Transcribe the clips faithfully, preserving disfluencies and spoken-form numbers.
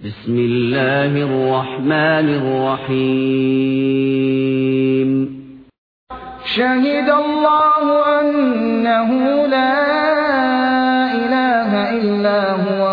بسم الله الرحمن الرحيم. شهد الله أنه لا إله إلا هو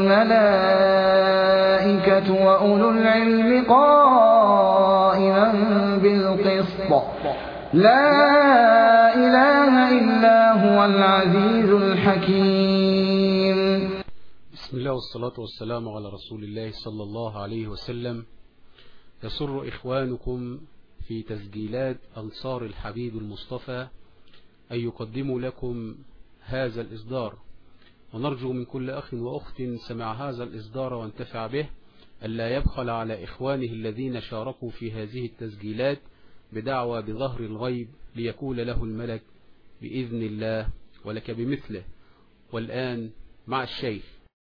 والملائكة وأولو العلم قائما بالقسط لا إله إلا هو العزيز الحكيم. بسم الله والصلاة والسلام على رسول الله صلى الله عليه وسلم. يسر إخوانكم في تسجيلات أنصار الحبيب المصطفى أن يقدموا لكم هذا الإصدار، ونرجو من كل أخ وأخت سمع هذا الإصدار وانتفع به ألا يبخل على إخوانه الذين شاركوا في هذه التسجيلات بدعوى بظهر الغيب ليقول له الملك بإذن الله ولك بمثله. والآن مع الشيخ.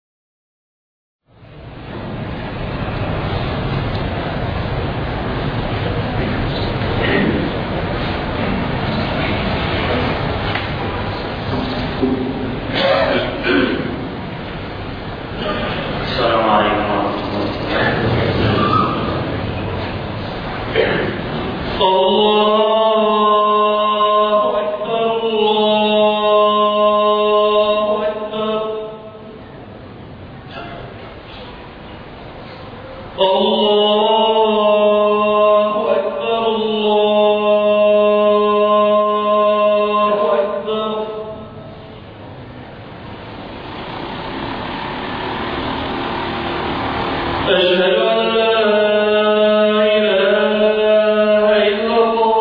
السلام عليكم ورحمة الله. الله أكبر الله أكبر الله أكبر الله أكبر. أشهد أن لا إله إلا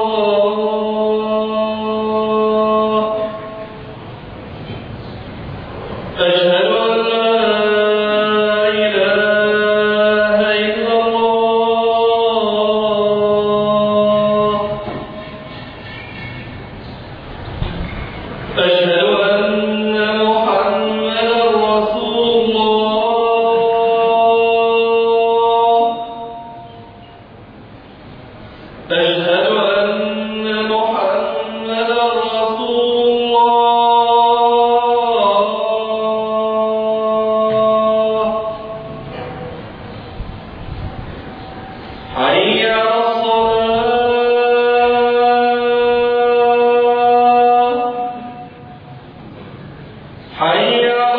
الله. أشهد أن لا إله إلا الله. أشهد أن محمدا رسول الله. أشهد أن محمدا رسول الله. حي على الصلاة. حي على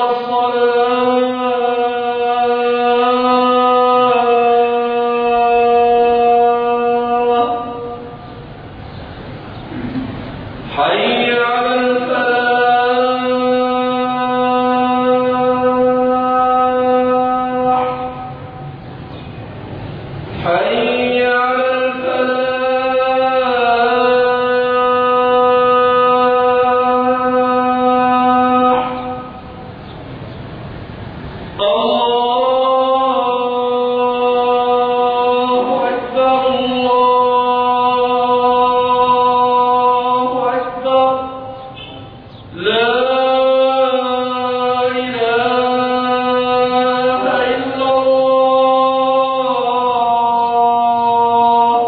الصلاة. حي على الفلاح. حي على الفلاح. الله أكبر الله أكبر. لا إله إلا الله.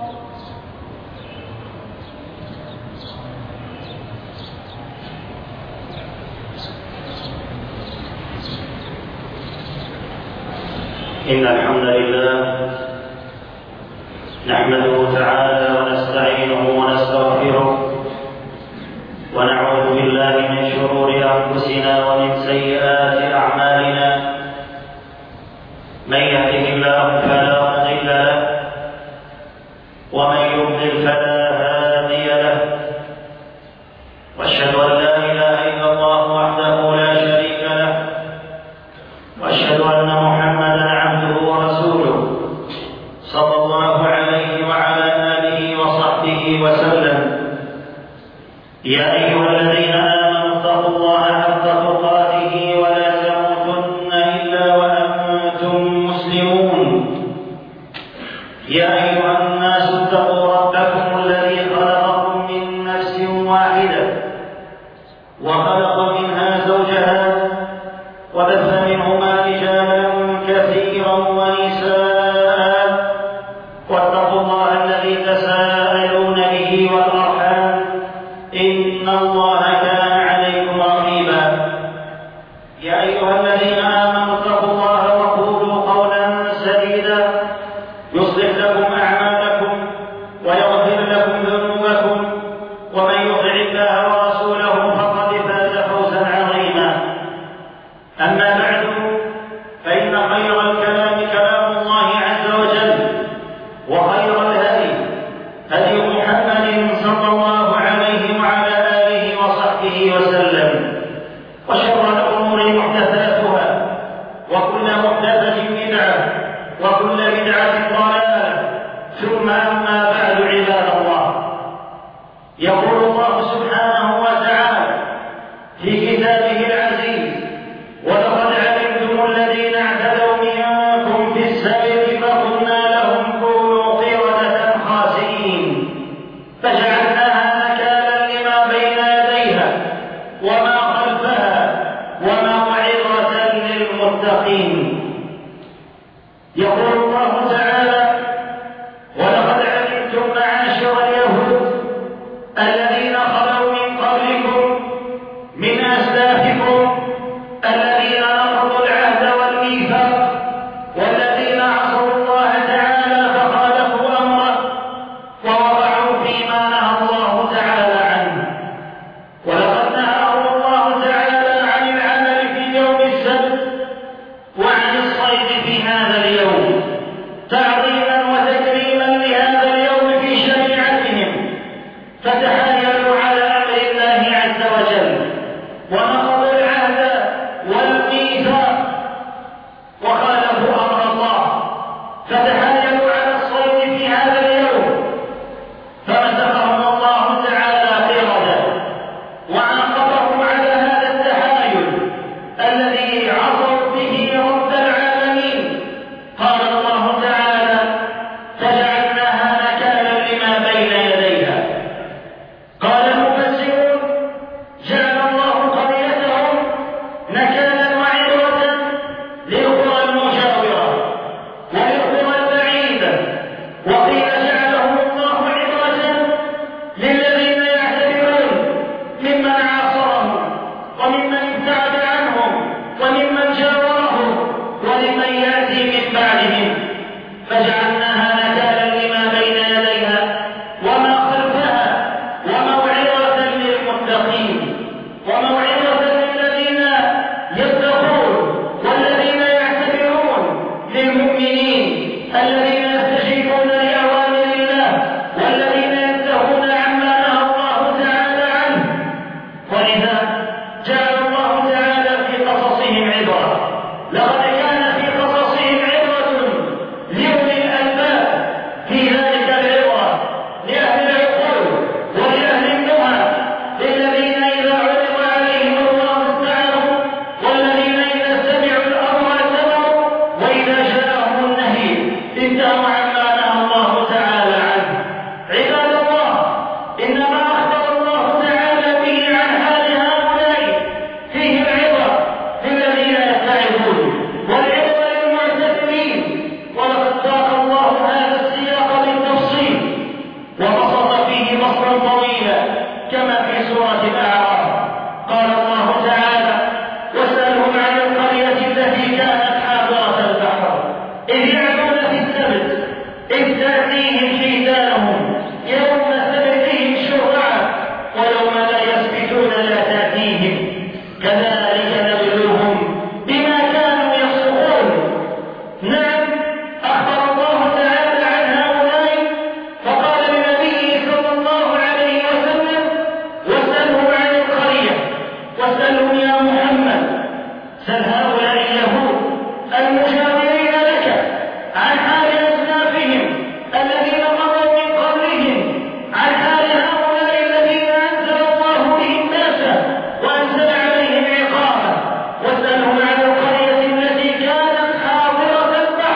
إن الحمد لله نحمده تعالى ونستعينه ونستغفره ونعوذ بالله من شرور أنفسنا ومن سيئات أعمالنا. من يهده الله فلا مضل له ومن يضلل فلا هادي له. وأشهد أن لا إله إلا الله وحده لا شريك له. وأشهد أن محمدا عبده ورسوله صلى الله عليه وعلى آله وصحبه وسلم. يا أيها الذين آمنوا اتقوا الله حق تقاته ولا تموتن إلا وأنتم مسلمون. يا أيها الناس اتقوا ربكم الذي خلقكم من نفس واحدة وخلق منها زوجها وبث منهما رجالا كثيرا ونساء. واتقوا الله الذي تساءلون به والأرحام إن الله كان عليكم رقيبا. يا أيها الذين آمنوا اتقوا الله وقولوا قولا فإن خير الكلام كلام الله عز وجل، وخير الهدي هدي محمد صلى الله عليه وعلى آله وصحبه وسلم، وشر الأمور محدثاتها، وكل محدثة بدعة، وكل بدعة ضلالة، ثم أما بعد. عباد الله، يقول الله سبحانه وتعالى في كتابه العزيز: ولقد علمتم الذين اعتدوا منكم في السبت فقلنا لهم كونوا قردة خاسئين فجعلناها نكالا لما بين يديها وما خلفها وموعظة للمتقين. يقول الله تعالى: ولقد علمتم معاشر اليهود الذين خلوا من قبلكم من أسلافكم الذين نقضوا العهد والميثاق والذين عصوا الله تعالى فخالفوا أمره ووقعوا فيما نهى الله تعالى عنه. ولقد نهاهم الله تعالى عن العمل في يوم السبت وعن الصيد في هذا اليوم تعظيما وتكريما لهذا اليوم في شريعتهم، فتحايلوا على أمر الله عز وجل ونقضوا العهد والميثاق وخالفوا أمر الله، فتحايلوا على الصيد في هذا اليوم فمسخهم الله تعالى قردة وعاقبهم على هذا التحايل الذي عصوا به رب العالمين. قال الله تعالى: فجعلناها نكالا لما بين يديها. قال المفسرون: جعل الله قريتهم نكالا وعبرة للقرى المجاورة وللقرى البعيدة، وقيل جعلهم الله عبرة للذين يعتبرون ممن عاصرهم وممن ابتعد عنهم وممن جاورهم ولمن يأتي من بعدهم. فجعلناها نكالا لما بين يديها وما خلفها وموعظة للمتقين، وموعظة للذين يتقون والذين يعتبرون، للمؤمنين الذين يستجيبون لأوامر الله والذين ينتهون عما نهى الله تعالى عنه. ولذا جعل الله تعالى في قصصهم عبرة. لقد كان في قصصهم عبرة لأولي الألباب، في ذلك العبرة لأهل العقول ولأهل النهى، للذين إذا عرض عليهم الله استعانوا، والذين إذا سمعوا الأمر اتبعوا، وإذا جاءهم النهي انتهوا عما نهى الله تعالى عنه. عباد الله، إنما أخبر الله تعالى به عن حال هؤلاء فيه العبرة للذين يتعظون والعبرة للمعتبرين، ولقد ساق الله هذا السياق بالتفصيل وبسط فيه بسطا طويلا كما في سورة الأعراف. قال الله تعالى: واسألهم عن القرية التي كانت حاضرة البحر إذ يعدون في السبت إذ تأتيهم حيتانهم يوم سبتهم شرعا ويوم لا يسبتون لا تأتيهم كذلك نبلوهم بما كانوا يفسقون. نعم، أخبر الله تعالى عن هؤلاء فقال لنبيه صلى الله عليه وسلم: واسألهم عن القرية. واسألهم يا محمد، سل هؤلاء اليهود المجاورين لك عن حال أسلافهم الذين مضوا من قبلهم، عن حال هؤلاء الذين أنزل الله بهم بأسا وأنزل عليهم عقابا. واسألهم عن القرية التي كانت حاضرة البحر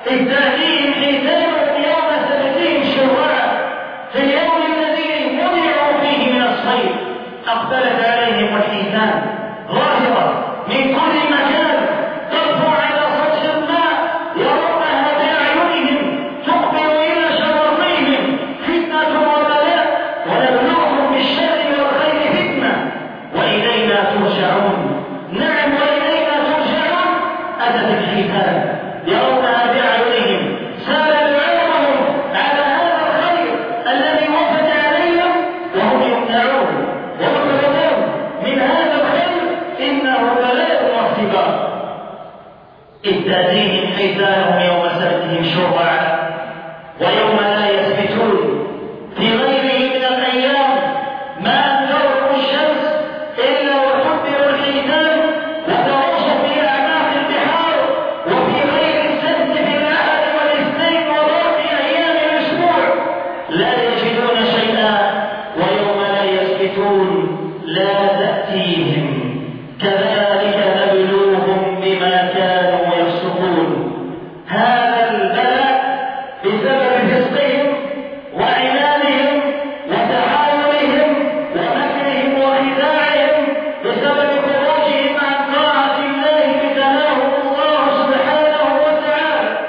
إذ تأتيهم حيتانهم يوم سبتهم شرعا في اليوم الذي منعوا فيه من الصيد أقبلت عليهم الحيتان ظاهرة من كل مكان ترفع على سطح الماء يرونها بأعينهم تقبل إلى شواطئهم فتنة وبلاء ونبلوهم بالشر والخير فتنة وإلينا ترجعون. نعم وإلينا ترجعون. أتت الحيتان يرونها بأعينهم سالوا عينهم على هذا الخير الذي وفد عليهم وهم يمنعون ويطلبون من هذا الخير إنه بلاء واختبار. إذ تأتيهم حيتانهم يوم سبتهم شرعا ويوم لا يسبتون في غيره من الأيام ما أن تغرب الشمس إلا وتحضر الحيتان وتغوص في أعماق البحار وفي غير السبت في الأحد والاثنين وباقي أيام الأسبوع لا يجدون شيئا ويوم لا يسبتون لا تأتيهم. كذلك نبلوهم بما كانوا يفسقون. هذا البلاء بسبب فسقهم وعنادهم وتحاولهم ومكرهم وخداعهم بسبب خروجهم عن طاعة الله ابتلاهم الله سبحانه وتعالى.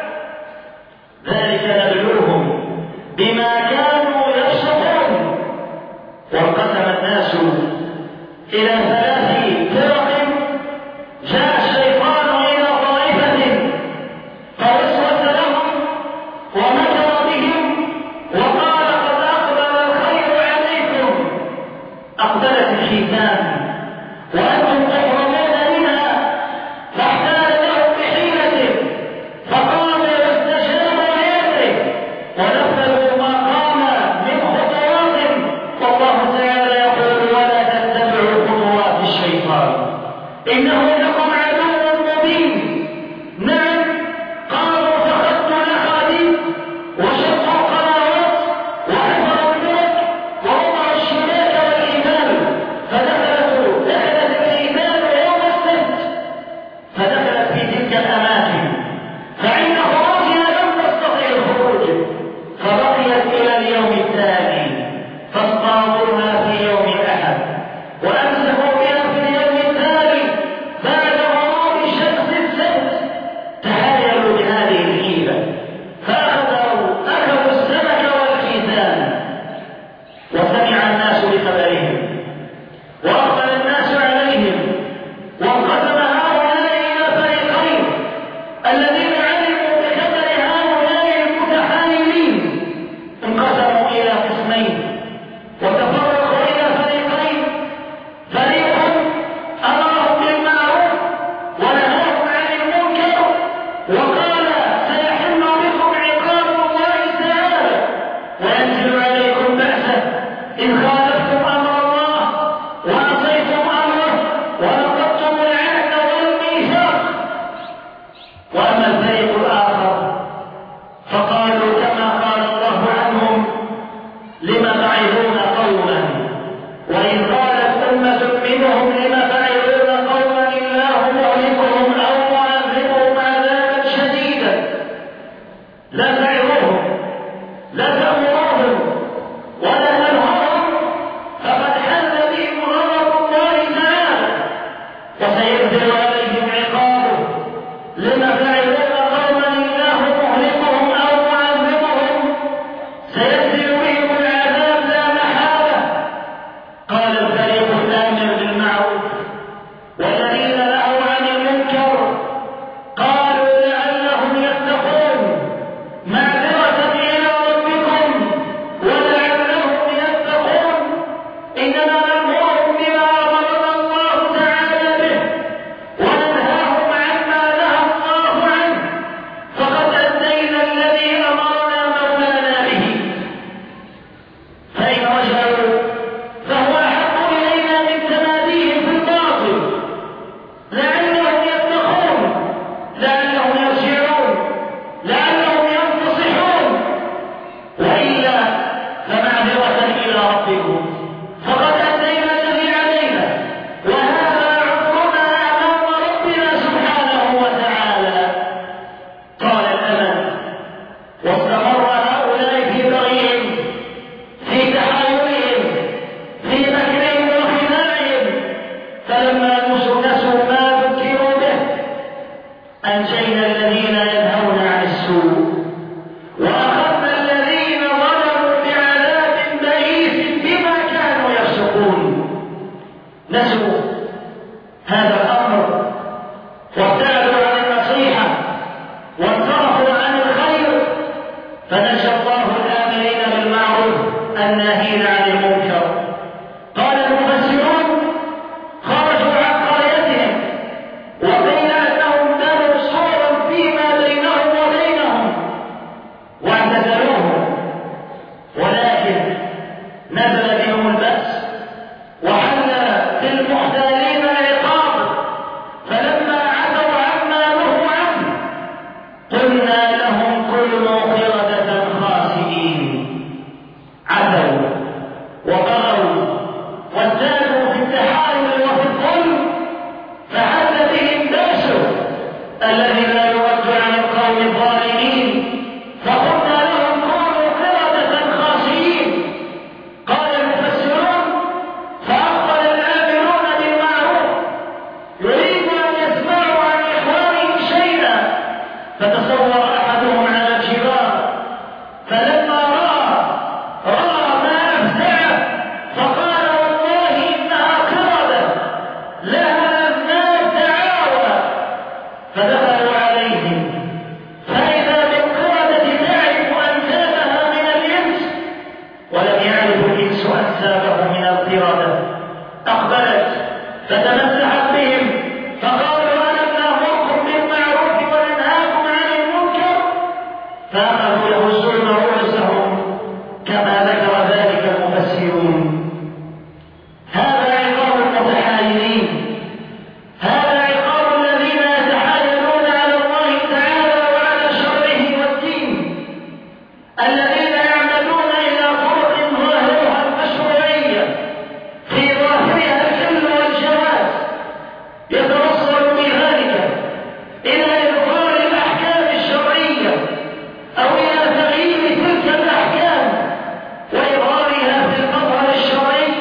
ذلك نبلوهم بما كانوا يفسقون. وانقسم الناس إلى ثلاث فرق. جاء الشيطان إلى طائفة فوسوس لهم ومكر بهم وقال قد أقبل الخير عليكم. أقبلت الحيتان وأنتم تحرمون منها فاحتال لهم بحيلة فقام واستجاب لأمره ونفذوا ما قام من خطوات. والله تعالى يقول ولا تتبعوا خطوات الشيطان إنه لكم عدو مبين. نعم قالوا فخذوا الأحاديث وشقوا القنوات وحفروا البرك ووضعوا الشباك والحيتان فدخلت دخلت الحيتان يوم السبت فدخلت في تلك الأماكن فعند خروجها لم تستطيع الخروج فبقيت إلى اليوم التالي فاصطادوها في يوم الأحد وأمسكوا بها في اليوم التالي بعد غروب شمس السبت. تهايلوا بهذه الحيلة فأخذوا أخذوا السمك والحيتان وسمع الناس بخبرهم وأقبل الناس عليهم وانقسم هؤلاء إلى فريقين. الذين علموا بخبر هؤلاء المتحايلين انقسموا إلى قسمين وتفرقوا إلى فريقين. فريق أمرهم بالمعروف ونهاهم عن المنكر وقال سيحل بكم عقاب الله تعالى وينزل عليكم بأسه إن خالفتم أمر الله وعصيتم أمره ونقضتم العهد والميثاق. وأما الفريق الآخر فقالوا كما قال الله عنهم لم تعظون قوما وإن قالت أمة منهم لم تعظون قوما الله مهلكهم أو معذبهم عذابا شديدا. لا تعظوهم لا تأمروهم ولا تنهرهم فقد حل بهم غضب الله تعالى وسينزل عليهم عقابه. لم تعظون قوما الله مهلكهم أو معذبهم سينزل بهم العذاب لا محالة. قال الفريق الآمر بالمعروف والذين نهوا عن المنكر قالوا لعلهم يتقون معذرة إلى ربكم ولعلهم يتقون. إنما نأمرهم بما أمرنا الله تعالى به وننهاهم عما نهى الله عنه فقد أدينا الذي أمرنا مولانا به. فإن رجعوا فهو أحق إلينا من تماديهم في الباطل لعلهم يتقون لعلهم يرجعون لعلهم ينتصحون. وإلا فمعذرة إلى ربكم فقد أدينا الذي علينا وهذا عذرنا أمام ربنا سبحانه وتعالى. قال الأمل السوء وأخذنا الذين ظلموا بعذاب بئيس بما كانوا يفسقون. نسوا هذا الأمر وابتعدوا عن النصيحة وانصرفوا عن الخير، فنجى الله الآمرين بالمعروف الناهين عن المنكر. قال المفسرون خرجوا عن قريتهم وقيل أنهم بنوا سورا فيما بينهم وبينهم واعتزلوهم، ولكن نزل بهم البأس وحل بالمحتالين العقاب، فلما عتوا عما نهوا عنه قلنا لهم كونوا قردة خاسئين. عتوا وبغوا وازدادوا في التحايل وفي الظلم، فحل بهم بأسه الذي لا يرد عن القوم الظالمين، فقلنا لهم كونوا قردة خاسئين. قال المفسرون فأقبل الآمرون بالمعروف يريد أن يسمعوا عن إخوانهم شيئا، فتصور أحدهم على الجبال فلما رأى رأى ما أفزعه فقال والله إنها قردة لها أبناء تعاوى، فدخلوا عليهم فإذا بالقردة تعرف أنسابها من الإنس ولم يعرف الإنس أنسابه من القردة. أقبلت فتمسحت بهم فقالوا ألم نأمركم بالمعروف وننهاكم عن المنكر، فأخذوا يهزون رؤوسهم كما ذكر ذلك المفسرون. هذا عقاب المتحايلين، هذا عقاب الذين يتحايلون على الله تعالى وعلى شرعه والدين، الذين يعملون إلى طرق ظاهرها المشروعية في ظاهرها الحل والجواز، يتوصل بذلك إلى إبطال الأحكام الشرعية أو إلى تغيير تلك الأحكام وإظهارها في المظهر الشرعي.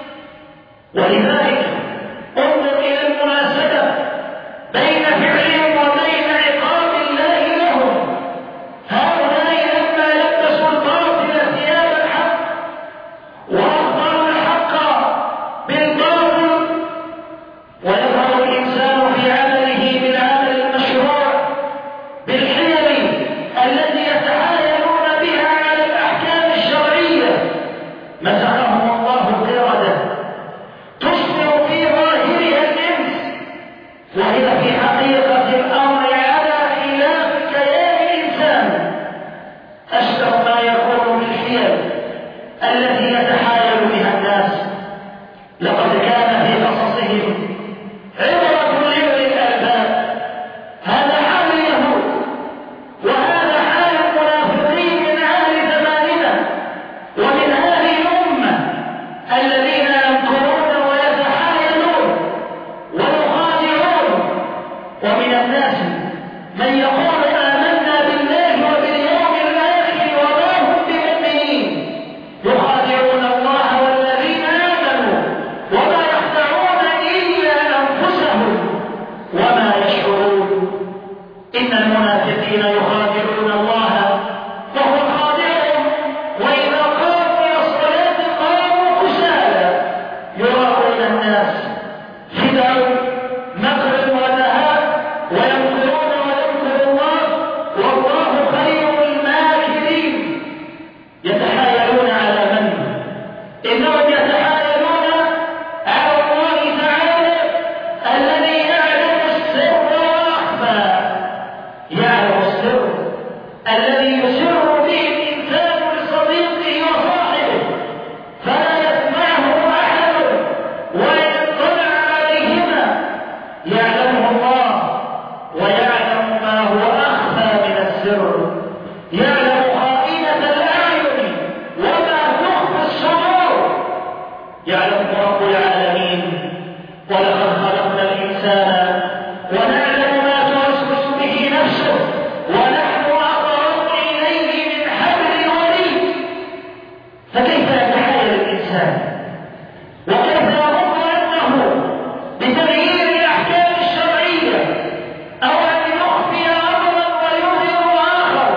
ولذلك انظر إلى المناسبة بين فعلهم وبين عقاب الله لهم. هؤلاء لما لبسوا الباطل ثياب الحق وأخبروا الحق بالباطل، ويظهر الإنسان في عمله بالعمل المشروع بالحيل التي يتحايلون بها على الأحكام الشرعية، مسخهم الله قردة تشبه في ظاهرها الإنس، وهي في حقيقة الأمر على خلاف كيان الإنسان، أشبه ما يكون بالحيل التي يتحايل بها الناس. لقد كان في قصصهم عبرة لأولي الألباب. هذا حال اليهود وهذا حال المنافقين من أهل زماننا ومن أهل الأمة الذين يمكرون ويتحايلون ويخادعون. ومن الناس من يقول آمنا بالله وباليوم الآخر وما هم بمؤمنين، يخادعون الله والذين آمنوا وما يخدعون إلا أنفسهم وما يشعرون. إن المنافقين يخادعون الله وهو خادعهم، وإذا قاموا إلى الصلاة قاموا كسالى يراءون الناس. خدعوا مكر ونهاء ويمكرون ويمكر الله والله خير الماكرين. يتحايلون على من؟ إنهم يتحايلون على الله تعالى الذي يعلم السر وأخفى، يعلم السر الذي يسر به الإنسان لصديقه وصاحبه فلا يسمعه أحد ولا يطلع عليهما، يعلمه الله ويعلم ما هو أخفى من السر، يعلم خائنة الأعين وما تخفي الصدور، يعلم رب العالمين. ولقد خلقنا الإنسان ونعلم ما توسوس به نفسه ونحن أقرب إليه من حبل الوريد. فكيف يتحايل الإنسان وكيف يظن أنه بتغيير الأحكام الشرعية أو أن يخفي أمرا ويظهر آخر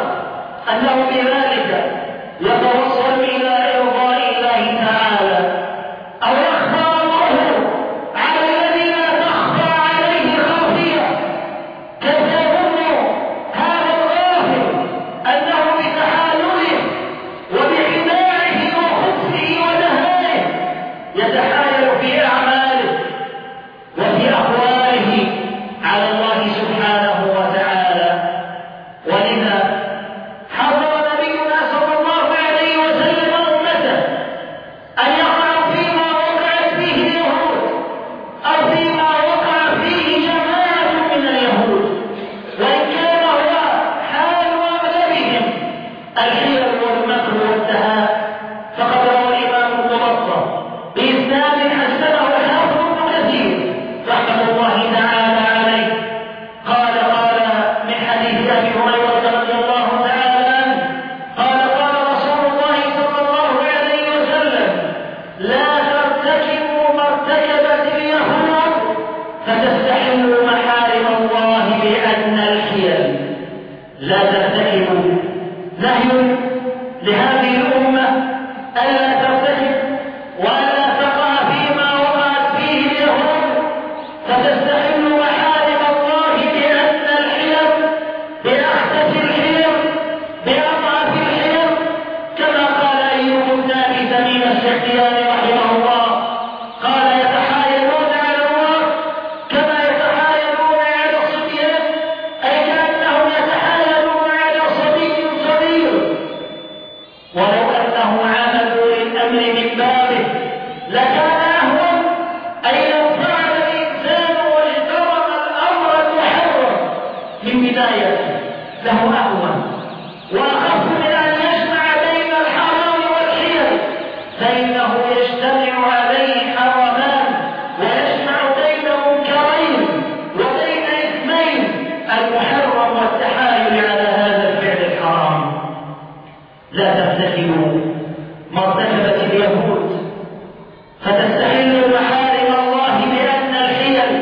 الحيل والمكر والدهاء. فقد روى الإمام المبصر بإسناد حسنه الحافظ ابن كثير رحمة الله تعالى عليه قال قال من حديث أبي هريرة رضي الله تعالى عنه قال قال رسول الله صلى الله عليه وسلم: لا ترتكبوا ما ارتكبت اليهود فتستحلوا محارم الله بأن الحيل. لا ترتكبوا نهي لهذه الأمة ألا ترتكب وألا تقع فيما وقعت فيه اليهود فتستحلوا محارم الله بأن الحيل بأحدث الحيل بأضعف الحيل، كما قال أيوب بن أبي تميم السختياني رحمه الله قال: يتحايلون على الله كما يتحايلون على الصبيان، أي كأنهم يتحايلون على صبي صغير. ولو أنهم عملوا للأمر من بابه لكان أهون، أي لو فعل الإنسان واجترم الأمر المحرم من بدايته له أهون وأخف من أن يجمع بين الحرام والحيل، فإنه يجتمع عليه حرمان ويجمع بين منكرين وبين إثمين: المحرم والتحايل على هذا الفعل الحرام. لا ترتكبوا ما ارتكبت اليهود فتستحلوا محارم الله بأن الحيل.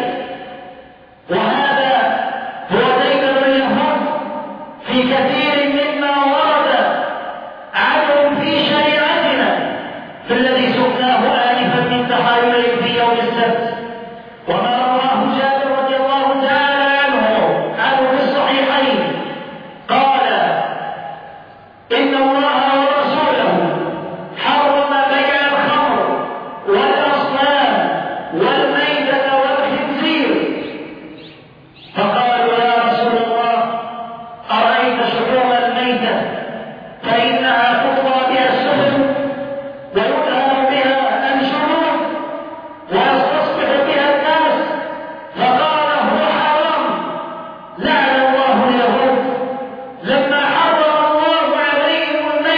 وهذا هو ديدن اليهود في كثير مما ورد عنهم في شريعتنا في الذي سقناه آنفا من تحايل في يوم السبت. وما رواه جابر رضي الله تعالى عنه عنه في الصحيحين قال: إن الله ورسوله حرم بيع الخمر والأصنام والميتة والخنزير. فقالوا: يا رسول الله، أرأيت شحوم الميتة فإنها تطوى بها السفن ويدهن بها الجنود ويستصبح بها الناس. فقال: هو حرام. لعن الله اليهود لما حرم الله عليهم الميتة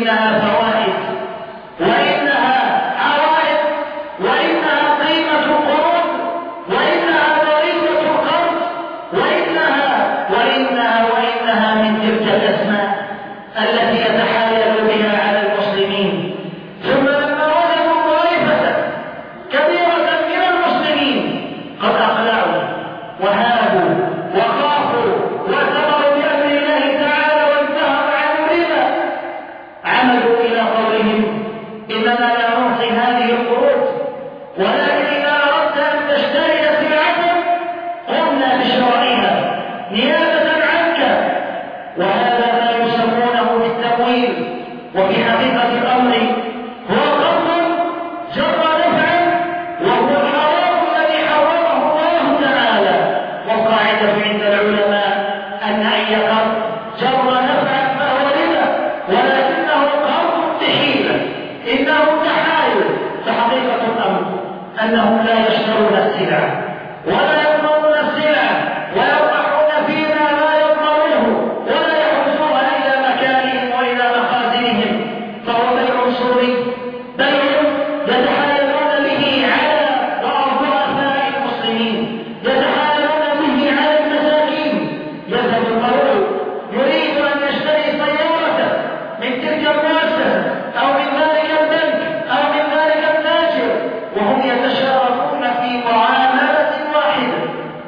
إنها فوائد وإنها عوائد وإنها قيمة القروض وإنها ضريبة القرض وإنها وإنها وإنها من تلك الأسماء التي يتحايل بها على المسلمين. ثم لما وجدوا طائفة كبيرة من المسلمين قد أقلعوا وهابوا وخافوا واعتبروا بأمر الله تعالى وانتهوا عن الربا، عملوا إلى قولهم إننا لا نعطي هذه القروض، ولكن إذا أردت أن تشتري سلعة قمنا بشرائها نيابة عنك. وهذا ما يسمونه بالتمويل، وفي حقيقة الأمر هو قرض جر نفعا وهو الحرام الذي حرمه الله تعالى. والقاعدة عند العلماء أن أي قرض جر نفعا فهو ربا، ولكنه قرض بحيلة، إنه تحايل. فحقيقة الأمر أنهم لا يشترون السلعة ولا يضمنون السلعة ويطرحون فيما لا يضمنونه ولا يحوزوها إلى مكانهم وإلى مخازنهم. فهو بيع سوري، بيع يتحايلون به على ضعفاء المسلمين، يتحايلون به على المساكين. يذهب القول يريد أن يشتري سيارة من تلك المؤسسة أو من ذلك البنك أو من ذلك التاجر، وهم يتشاركون في معاملة واحدة،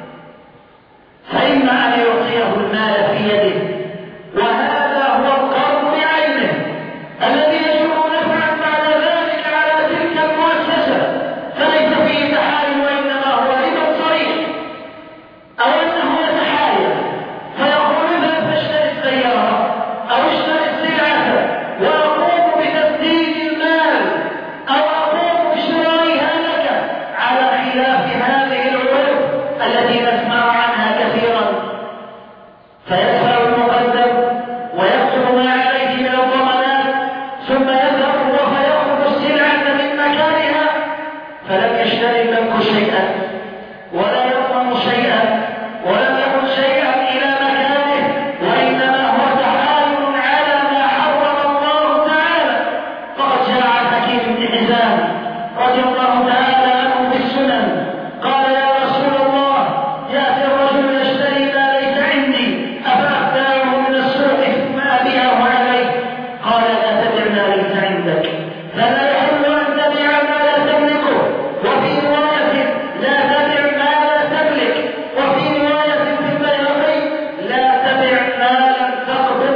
فإما أن يعطيه المال في يده، وهذا هو القرض بعينه الذي يجر نفعا بعد ذلك على تلك المؤسسة، فليس فيه تحايل وإنما هو ربا صريح. أو أنه يتحايل فيقول اذهب فاشتري السيارة أو اشتري السلعة وأقوم بتسديد المال أو أقوم بشرائها لك، على خلاف هذه العروض التي نسمع عنها كثيرا. فيدفع المقدم ويكتب ما عليه من الضمانات، ثم يذهب هو فيأخذ السلعة من مكانها، فلم يشتري البنك شيئا ولا يضمن شيئا ولم يكن شيئا إلى مكانه، وإنما هو تحايل على ما حرم الله تعالى. فقد جاء عن حكيم بن حزام رضي الله تعالى عنه في السنن قال يا رسول الله يأتي الرجل يشتري ما ليس عندي أفأبتاعه من السوق ثم أبيعه عليه؟ قال لا تبع ما ليس عندك، فلا يحل أن تبيع ما لا تملكه. وفي رواية لا تبع ما لا تملك، وفي رواية في البيهقي لا تبع ما لم تقبض.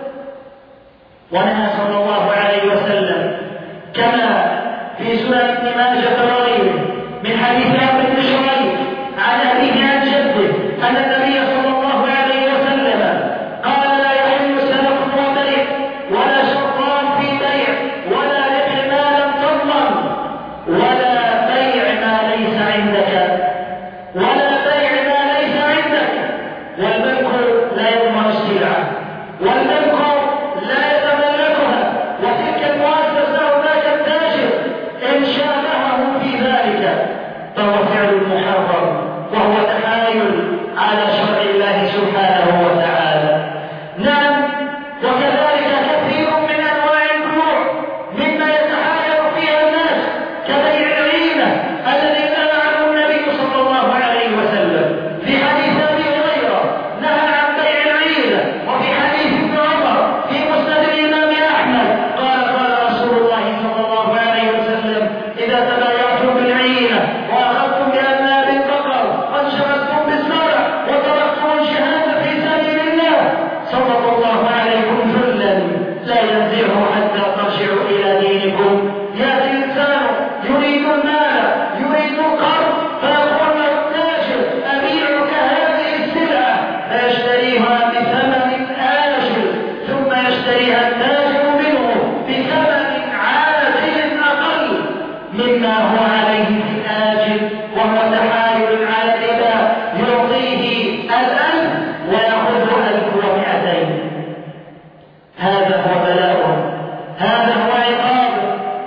ونهى صلى الله عليه وسلم كما في سنن ابن ماجه وغيره من حديث عمرو بن شريح عن أبيه عن جده أن النبي صلى الله عليه وسلم قال لا يحل سلف وبيع ولا شرطان في بيع ولا بيع ما لم تضمن ولا بيع ما ليس عندك ولا بيع ما ليس عندك. والبنك لا يضمن السلعة والبنك لا يتملكها، وتلك المؤسسة أو ذاك التاجر إن شابهه في ذلك فهو فعل محرم، وهو تحايل على شرع الله سبحانه وتعالى. نعم، وكذلك كثير من أنواع البيوع مما يتحايل فيها الناس كبيع العينة الذي نهى عنه النبي صلى الله عليه وسلم في حديث أبي هريرة نهى عن بيع العينة، وفي حديث ابن عمر في مسند الإمام أحمد قال قال رسول الله صلى الله عليه وسلم إذا تبايعتم بالعينة وأخذتم بأناب البقر وانشغلتم بالزرع وتركتم الجهاد في سبيل الله سلط الله عليكم ذلا لا ينزعه حتى ترجعوا إلى دينكم. يأتي الإنسان يريد المال يريد القرض فيقول له التاجر أبيعك هذه السلعة فيشتريها بثمن آجل، ثم يشتريها التاجر منه بثمن عاجل أقل مما هو عليه في الآجل، وهو تحايل على الربا يعطيه الألف ويأخذ ألف ومئتين. هذا هو بلاؤه، هذا هو عقابه،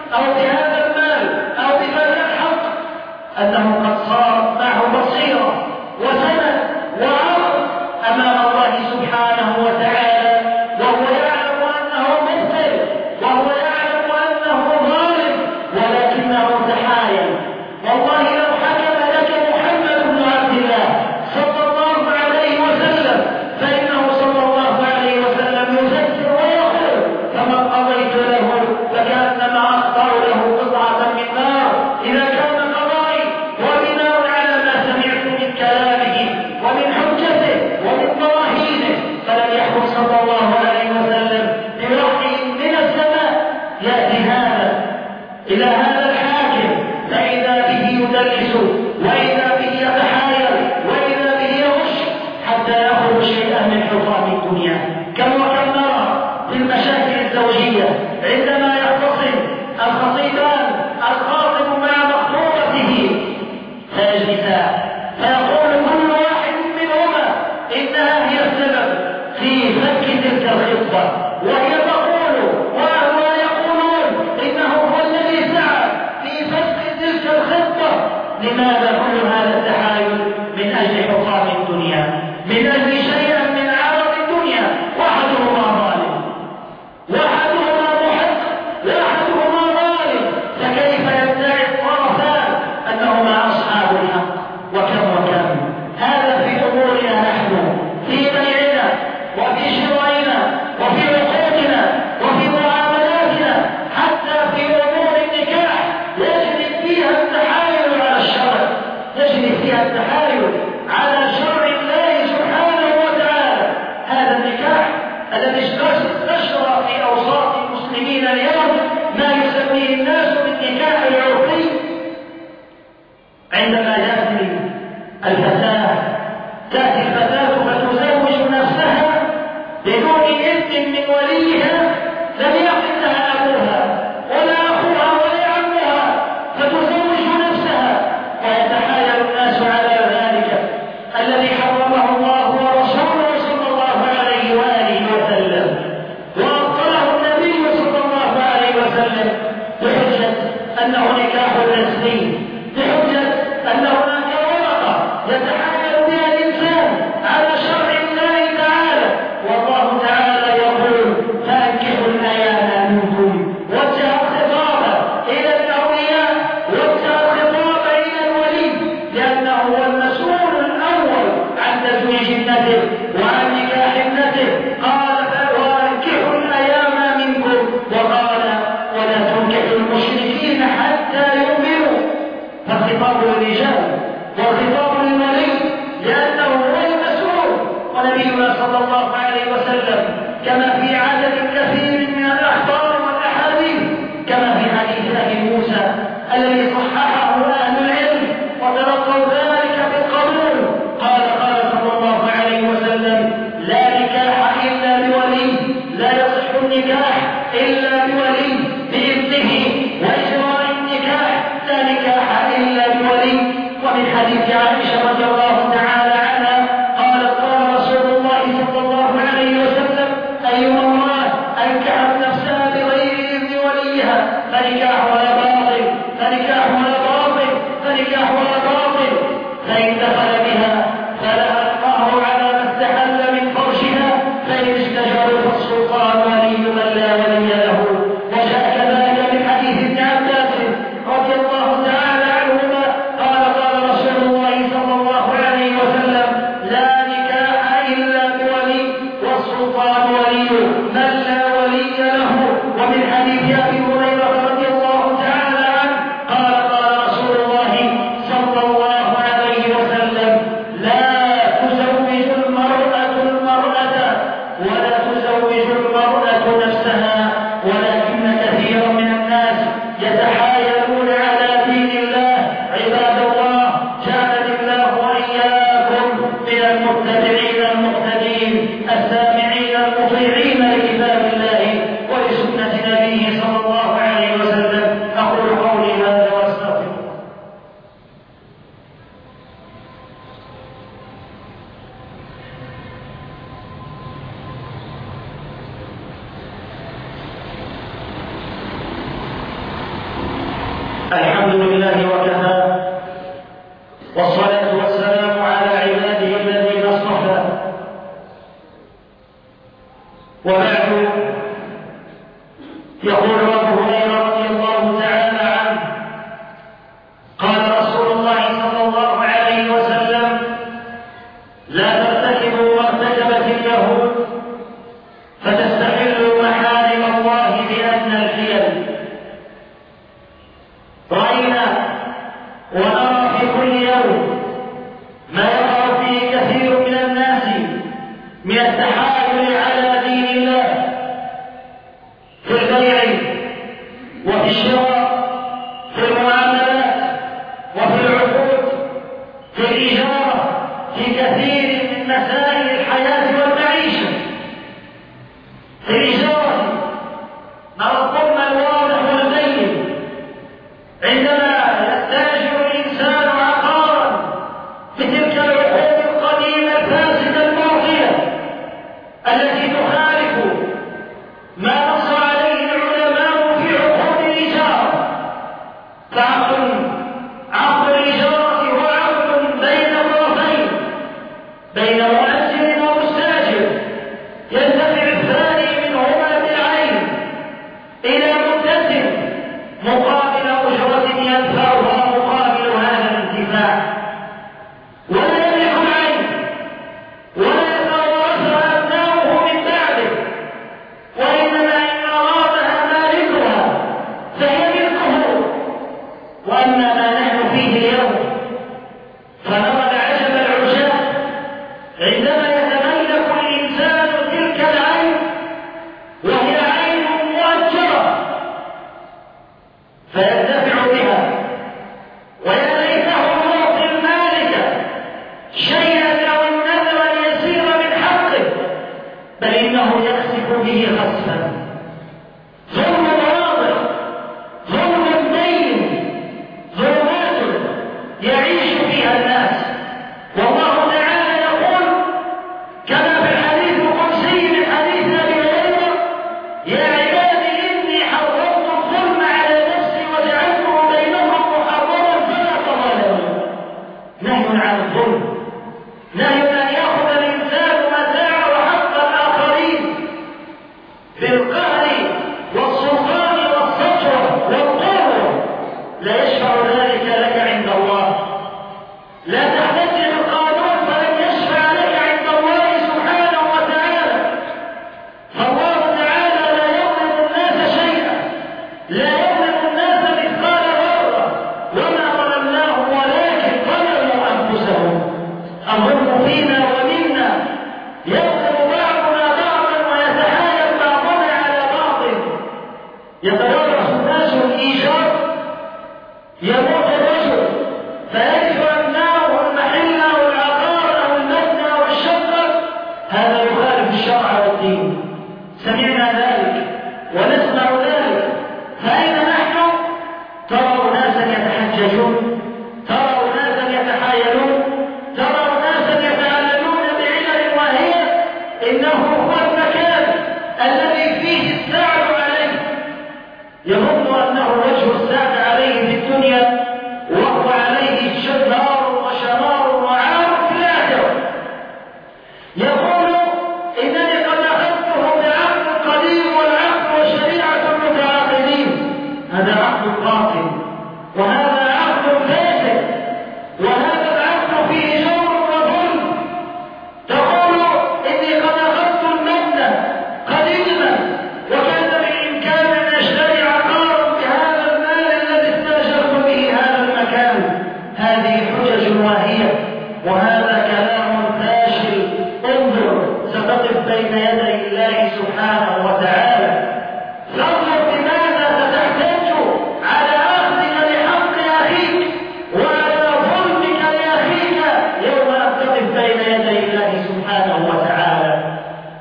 أو بهذا المال أو بهذا الحق، أنه قد صار معه بصيرة وسند وعرض أمام الله سبحانه وتعالى، وهو يعلم أنه مبطل، وهو يعلم أنه ظالم، ولكنه تحايل. والله لو حكم لك محمد بن عبد الله صلى الله عليه وسلم فإنه صلى الله عليه وسلم يفكر ويقول: فمن قضيت له فكأنما أخطر له قطعة من نار. إذا كان قضائي وبناء على ما سمعت من كلامه ومن حجته ومن براهينه، فلم يحكم صلى الله عليه وسلم بوحي من السماء يأتي هذا إلى هذا الحاكم فإذا به يدلس، وإذا به يتحايل، وإذا به يغش حتى يأخذ شيئا من حطام الدنيا. كم وكم نرى في المشاكل الزوجية عندما يختصم الخطيبان الخاطب مع مخطوبته فيجلسان فيقول كل واحد منهما إنها هي السبب في فك تلك الخطة، وهي تقول وهو يقولون إنه هو الذي سعى في فك تلك الخطة. لماذا كل هذا التحايل؟ من أجل حطام الدنيا، من أجل شيئا من عرض الدنيا. واحدهما ظالم واحدهما محق واحدهما ظالم، فكيف يدعي الطرفان أنهما أصحاب الحق؟ وكم وكم هذا في أمورنا نحن، في بيعنا وفي شرائنا وفي عقودنا وفي معاملاتنا، حتى في أمور النكاح يجري فيها التحايل على الشرع، يجري فيها التحايل على شرع الله سبحانه وتعالى. هذا النكاح الذي اشتهر في أوساط المسلمين اليوم ما يسميه الناس بالنكاح العرفي. عندما يأتي الفتاة تأتي الفتاة فتزوج نفسها بدون إذن من وليها، لم يقل لها أبوها ولا أخوها ولا عمها، فتزوج نفسها ويتحايل الناس على ذلك الذي حرمه الله ورسوله صلى الله عليه وآله وسلم، وأبطله النبي صلى الله عليه وسلم بحجة أنه نكاح رسمي، بحجة أن هناك ورقة يتحايل بها الإنسان على شرع الله تعالى. والله تعالى يقول: فأنكحوا الأيام منكم، وجه الخطاب إلى الأولياء، وجه الخطاب إلى الولي، لأنه هو المسؤول الأول عن تزويج ابنته وعن نكاح ابنته. قال: وأنكحوا الأيام منكم، وقال: ولا تنكحوا المشركين حتى يؤمنوا. فالخطاب للرجال والخطاب للولي، لأنه هو المسؤول. ونبينا صلى الله عليه وسلم كما في عدد كثير من الأخبار والأحاديث، كما في حديث أبي موسى الذي صححه أهل العلم وتلقوا ذلك بالقبول، قال قال صلى الله عليه وسلم: لا نكاح إلا بولي، لا يصح النكاح إلا بولي بإذنه وإجراء النكاح، لا نكاح إلا بولي. ومن حديث عائشة رضي الله تعالى عنها قالت: قال رسول الله صلى الله عليه وسلم: أيما امرأة أنكحت نفسها بغير إذن وليها فنكاحها باطل، فنكاحها باطل، فنكاحها باطل. فإن دخل بها فلها المهر على ما استحل من فرجها، فإن استجاروا فالسلطان ولي من لا ولي له. وجاء كذلك من حديث ابن عباس رضي الله تعالى عنهما قال: قال رسول الله صلى الله عليه وسلم: لا نكاح إلا بولي، والسلطان ولي من لا ولي له. ومن حديث أبي هريرة رضي الله تعالى عنه قال: قال رسول الله صلى الله عليه وسلم: الحمد لله وكفى، والصلاة والسلام على عباده الذين اصطفى، وبعد. يقول أبو هريرة رضي الله تعالى عنه: قال رسول الله صلى الله عليه وسلم: لا ترتكبوا ما ارتكبت اليهود فتستحلوا محارم الله بأدنى الحيل. رأينا ونرى في كل يوم ما يقع فيه كثير من الناس من التحايل على دين الله في البيع وفي الشراء، في المعاملات وفي العقود، في الإجارة، في كثير من مسائل الحياة والمعيشة. في الإجارة نرى الظلم الواضح والبين عندما يستأجر الإنسان عقارا بتلك العقود القديمة الفاسدة الماضية التي تخالف ما نص عليه العلماء في عقود الإجارة. فعقد عقد الإجارة هو عقد بين طرفين، بين مؤجر ومستاجر، ينتفع الثاني منهما بالعين إلى مدة مقابل أجرة ينفعها مقابل هذا الانتفاع، ولا يملك العين ولا يتورثها أبناؤه من بعده، وإنما إن أرادها مالكها فهي ملكه. وأما ما نحن فيه اليوم فنرى العجب العجاب عندما يتملك الإنسان تلك العين وهي عين مؤجرة فينتفع بها، ويا ليته يعطي المالك شيئا أو النذر اليسير من حقه، بل إنه يخسف به خسفا. ظلم واضح، ظلم بين، ظلمات يعيش فيها الناس. والله تعالى يقول كما في الحديث القدسي من حديث أبي هريرة: يا عبادي إني حرمت الظلم على نفسي وجعلته بينكم محرما فلا تظالموا. نهي عن الظلم، نهي أن يأخذ الإنسان متاع وحق الآخرين بالقهر والسلطان والسطوة والقوة. لا يشفع ذلك لك عند الله. لا تحتج بالقانون فلن يشفع لك عند الله سبحانه وتعالى. فالله تعالى لا يظلم الناس شيئا، لا يظلم الناس مثقال ذرة، وما ظلمناهم ولكن ظلموا أنفسهم. الظلم فينا ومنا، يظلم بعضنا بعضا ويتحايل بعضنا على بعض. يتورث الناس الإيجار، يموت الرجل فيجد أبناؤه المحل أو العقار أو المبنى أو الشقة، هذا يخالف الشرع والدين. سمعنا ذلك ونسمع ذلك، فأين نحن؟ ترى ناسا يتحججون، ترى ناسا يتحايلون، ترى ناسا يتعلمون بعلل وهي إنه هو المكان الذي فيه السعد عليه. يظن أنه وجه السعد عليه في الدنيا وهو عليه شذار وشمار وعار في الآخرة. يقول إنني قد أخذته بعقد قديم والعقد والشريعة المتعاقدين. هذا عقد باطل، وهذا عقد فاسد، وهذا العقد فيه جور وظلم. تقول إني قد أخذت المبنى قديما وكان بالإمكان أن أشتري عقارا بهذا المال الذي استأجرت به هذا المكان. هذه حجج واهية، وهذا كلام فاشل. انظر، ستقف بين يدي الله سبحانه وتعالى. فانظر بماذا ستحتج على أخذك لحق أخيك وعلى ظلمك لأخيك يوم أن تقف بين يدي الله سبحانه وتعالى.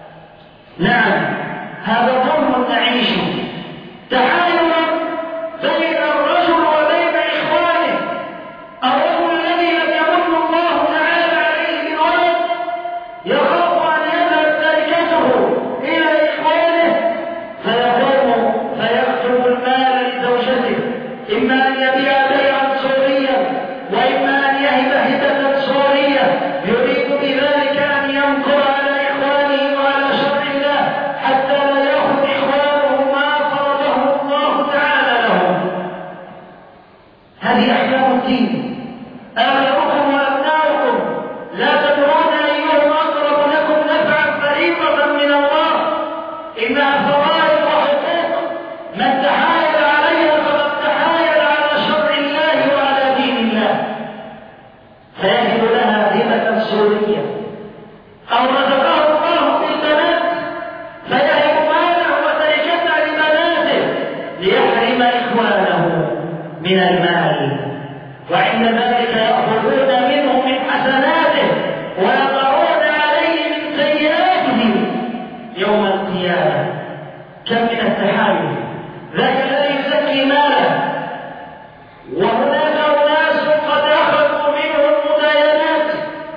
نعم، هذا ظلم نعيشه، تحايل بين الرجل وبين إخوانه. الرجل الذي لم يمن الله تعالى عليه بولد يخاف أن يذهب تركته إما أن يبيع بيعا صوريا وإما أن يهب هبة صورية يريد بذلك أن ينكر على إخوانه وعلى شرع الله حتى لا يأخذ إخوانه ما فرضه الله تعالى لهم. هذه أحكام الدين. آباؤكم وأبناؤكم لا تدرون أيهم أقرب لكم نفعا فريضة من الله، إنها فرائض وحقوق، من تحايل عليها فقد تحايل على شرع الله وعلى دين الله. فيجب لها هبة سورية أو رزقه الله بالبنات فيهب ماله وتركته لبناته ليحرم إخوانه من المال، وعند ذلك يأخذون منه من حسناته ويضعون عليه من سيئاته يوم القيامة. كم من التحايل. ذاك الذي يزكي ماله وهناك أناس قد أخذوا منه المداينات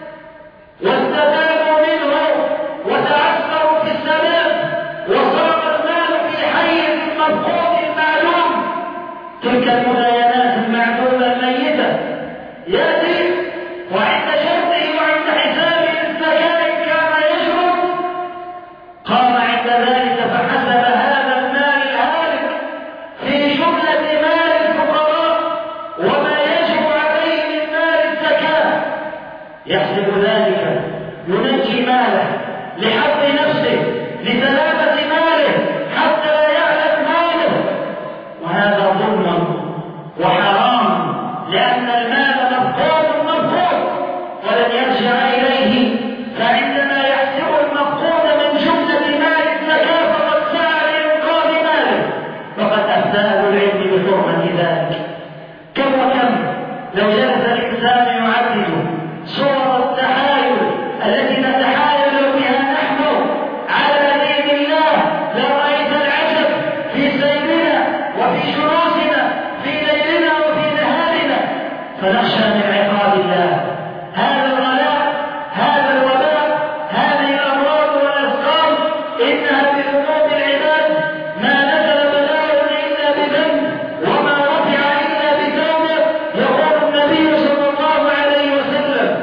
واستفادوا منه وتعثروا في السبب وصار المال في حيز مفقود معلوم. تلك المداينات المعدومة الميتة يأتي وعند شرطه وعند حسابه الزكاة كان يشرب قام عند ذلك فحسب هذا المال الهالك في جملة مال الفقراء وما يجب عليه من مال الزكاة، يحسب ذلك ينجي ماله لحفظ نفسه لسلامة ماله حتى لا يعلم ماله، وهذا ظلم وحرام لأن المال مفقود مفقود ولن يرجع إليه. فعندما يحسب المفقود من جملة مال الزكاة فقد سعى لإنقاذ ماله فقد أفتى أهل العلم بحرمة ذلك. كم وكم لو جلس الإنسان يعدد صور التحايل التي نتحايل بها نحن على دين الله لرأيت العجب في سيرنا وفي شروطنا في ليلنا وفي نهارنا، فنخشى من عقاب الله. هذا الغلاء هذا الوباء هذه الأمراض والأسقام إنها بذنوب العباد، ما نزل بلاء إلا بذنب وما رفع إلا بتوبة. يقول النبي صلى الله عليه وسلم: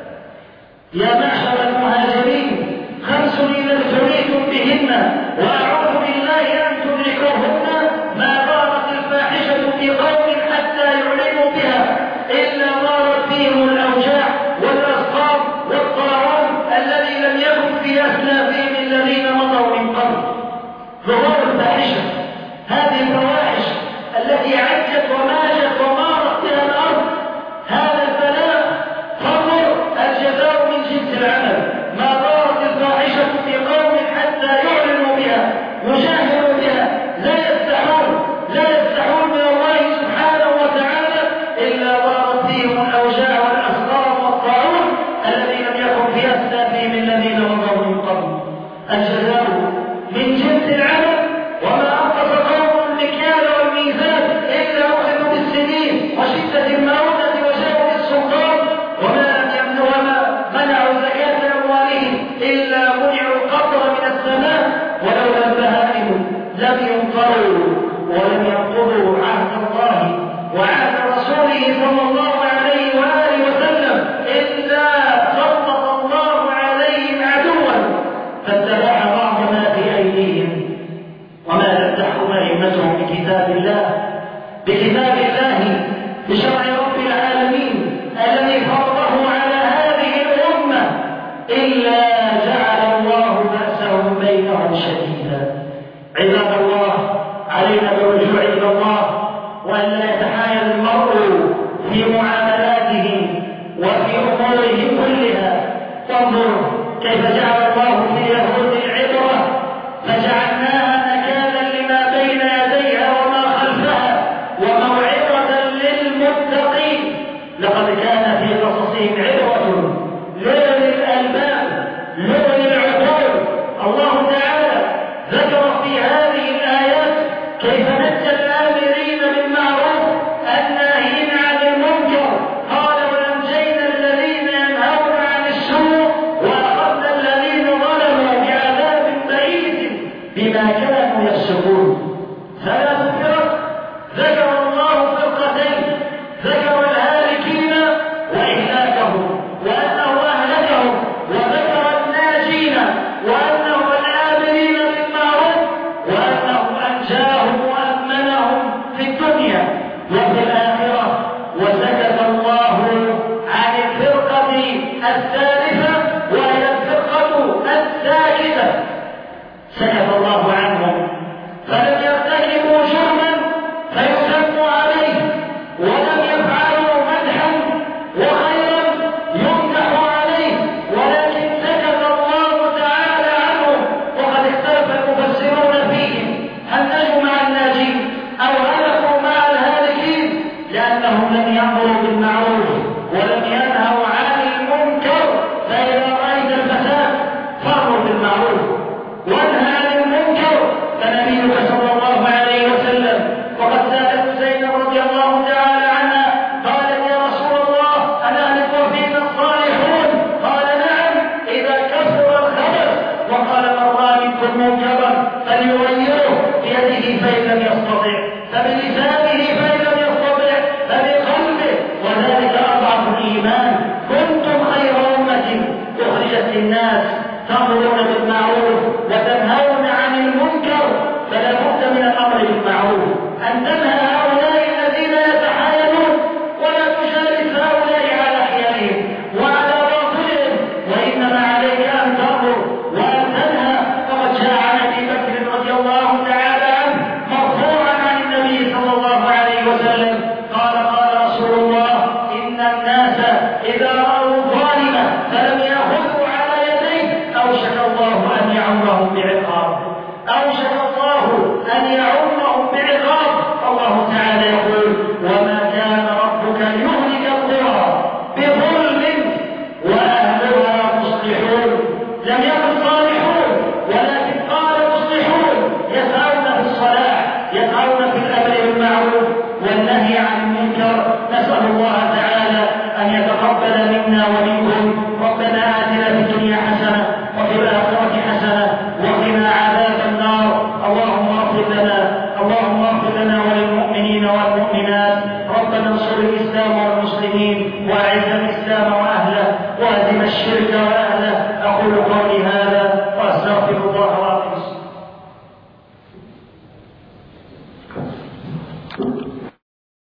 يا معشر المهاجرين خمس إذا ابتليتم بهن وأعوذ بالله أن تدركوهن ما ضارت الفاحشة في قوم حتى يعلنوا بها إلا ضارت فيهم الأوجاع والأسقام والطاعون الذي لم يكن في أسلافهم الذين مضوا من قبل. ظهور الفاحشة، هذه الفواحش التي عجت وماجت ومارت بها الأرض، هذا البلاء فانظر الجزاء من جنس العمل. ما ضارت الفاحشة في قوم حتى يعلنوا بها يجاهروا بها لا يستحون لا يستحون من الله سبحانه وتعالى إلا ضارت فيهم الأوجاع والأسقام والطاعون الذي لم يكن في أسلافهم الذين مضوا من قبل. الجزاء من جنس العمل، وما أنقص قوم المكيال والميزان إلا أخذوا بالسنين وشدة المعونة وجور السلطان، وما لم يمنعوا وما منعوا زكاة أموالهم إلا منعوا القطر من السماء. ولولا البهائم لم ينقروا ولم ينقضوا عهد الله وعهد رسوله صلى الله عليه وآله وسلم إلا سلط الله عليهم عدوا فاتبع بعض ما في أيديهم وما لم تحكم أئمتهم بكتاب الله بكتاب الله بشرع رب العالمين الذي فرضه على هذه الأمة إلا جعل الله بأسهم بينهم شديدا. عباد الله، علينا بالرجوع إلى الله وأن لا يتحايل المرء في معاملاته وفي أموره كلها. تنظر كيف جعل الله في اليهود العبرة فجعلناها نكالا لما بين يديها وما خلفها وموعظة للمتقين. لقد كان في قصصهم عبرة لأولي الألباب لأولي العقول. الله تعالى ذكر في هذه الآيات كيف نجى الآمرين بالمعروف الناهين عن المنكر، قال: ونجينا الذين ينهون عن السوء وأخذنا الذين ظلموا بعذاب بئيس بما كانوا يفسقون. ثلاث فرق ذكر الله في وفي الآخرة. وسكت الله عن الفرقة الثالثة وهي الفرقة الساكتة، سكت الله عنهم فلم يرتكبوا جرما فيسموا عليه، ولم يفعلوا مدحا وخيرا يمدح عليه، ولكن سكت الله تعالى عنهم. وقد اختلف المفسرون فيهم هل نجوا مع الناجين أو هلكوا مع الهالكين، لأنهم لم يأمروا بالمعروف ولم ينهوا عن المنكر. فإذا رأيت الفساد فأمر بالمعروف وانهى عن المنكر. فنبيك صلى الله عليه وسلم وقد سألت زينب رضي الله تعالى عنها قالت يا رسول الله أنا أهلك فينا الصالحون؟ قال نعم إذا كثر الخبث. وقال من رأى منكم منكرا فليغيره بيده فإن لم يستطع فبلسانه فإن لم يستطع فبقلبه وذلك أضعف الإيمان. كنتم خير أمة أخرجت للناس تأمرون بالمعروف وتنهون عن المنكر. فلا بد من الأمر بالمعروف أن تنهى هؤلاء الذين يتحايلون ولا تجالس هؤلاء على حيلهم وعلى باطلهم، وإنما عليك أن تأمر وأن تنهى. فقد جاء عن أبي بكر رضي الله تعالى عنه مرفوعا عن النبي صلى الله عليه وسلم قال قال رسول الله إن الناس إذا رأوا ظالما فلم يأخذوا على يديه أوشك الله أن يعمهم بعقاب أوشك الله أن يعمهم بعقاب. الله تعالى يقول وما كان ربك ليهلك القرى بظلم وأهلها مصلحون. لم يكن صالحون ولكن قال مصلحون، يسعون في الصلاح، يسعون في الأمر بالمعروف والنهي عن المنكر. نسأل الله تعالى أن يتقبل منا ومنكم. ربنا آتنا في الدنيا حسنة وفي الآخرة حسنة وقنا عذاب النار. اللهم اغفر لنا اللهم اغفر لنا وللمؤمنين والمؤمنات. ربنا انصر الإسلام والمسلمين وأعز الإسلام وأهله واهدم الشرك وأهله. أقول قولي هذا